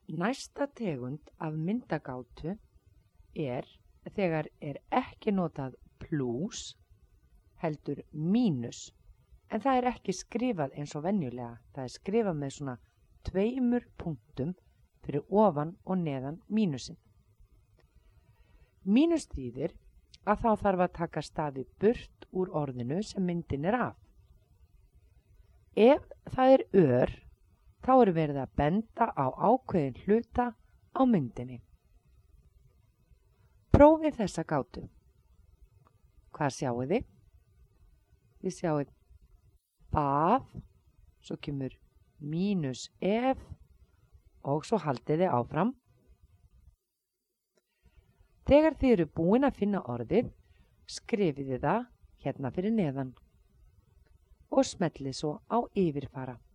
Næsta tegund af myndagátu þegar ekki notað plús heldur mínus, en það ekki skrifað eins og venjulega. Það skrifað með svona 2 punktum fyrir ofan og neðan mínusinn. Mínus þýðir að þá þarf að taka stafi burt úr orðinu sem myndin af. Ef það ör, þá verið að benda á ákveðin hluta á myndinni. Prófið þessa gátu. Hvað sjáið þið? Þið sjáið bað, svo kemur mínus ef og svo haldið þið áfram. Þegar þið eru búin að finna orðið, skrifið þið það hérna fyrir neðan og smellið svo á yfirfara.